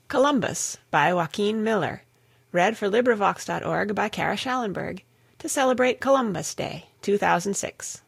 Columbus, by Joaquin Miller. LibriVox.org/Kara Schallenberg, to celebrate Columbus Day, 2006.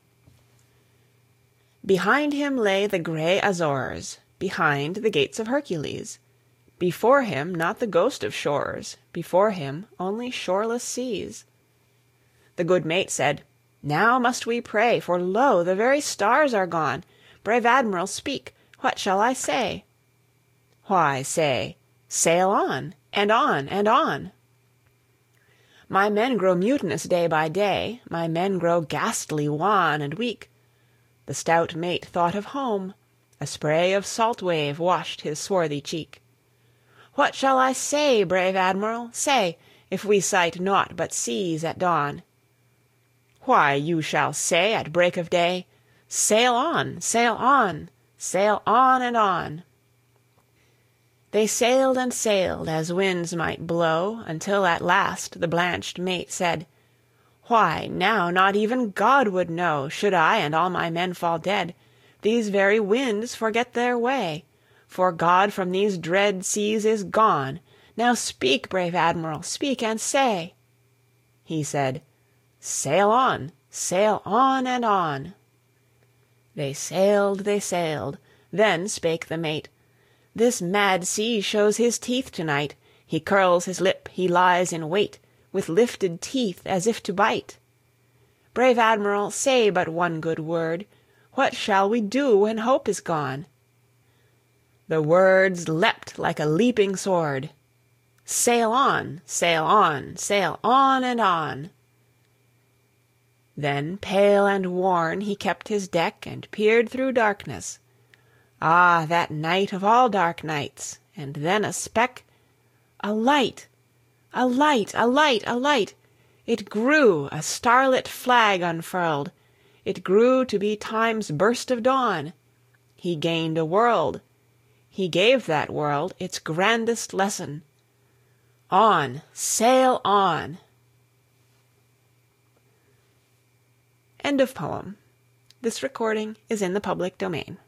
Behind him lay the gray Azores, behind the gates of Hercules. Before him not the ghost of shores, before him only shoreless seas. The good mate said, "Now must we pray, for lo, the very stars are gone. Brave Admiral, speak, what shall I say?" "Why, say, sail on, and on, and on." "My men grow mutinous day by day, my men grow ghastly wan and weak." The stout mate thought of home, a spray of salt wave washed his swarthy cheek. "What shall I say, brave Admiral, say, if we sight naught but seas at dawn?" "Why, you shall say at break of day, sail on, sail on, sail on and on." They sailed and sailed as winds might blow, until at last the blanched mate said, "Why, now not even God would know, should I and all my men fall dead, these very winds forget their way, for God from these dread seas is gone. Now speak, brave Admiral, speak and say." He said, sail on and on." They sailed, then spake the mate, "This mad sea shows his teeth to-night. He curls his lip, he lies in wait, with lifted teeth as if to bite. Brave Admiral, say but one good word. What shall we do when hope is gone?" The words leapt like a leaping sword, "Sail on, sail on, sail on and on." Then pale and worn he kept his deck, and peered through darkness. Ah, that night of all dark nights! And then a speck, a light, a light, a light, a light! It grew, a starlit flag unfurled. It grew to be Time's burst of dawn. He gained a world. He gave that world its grandest lesson. On, sail on! End of poem. This recording is in the public domain.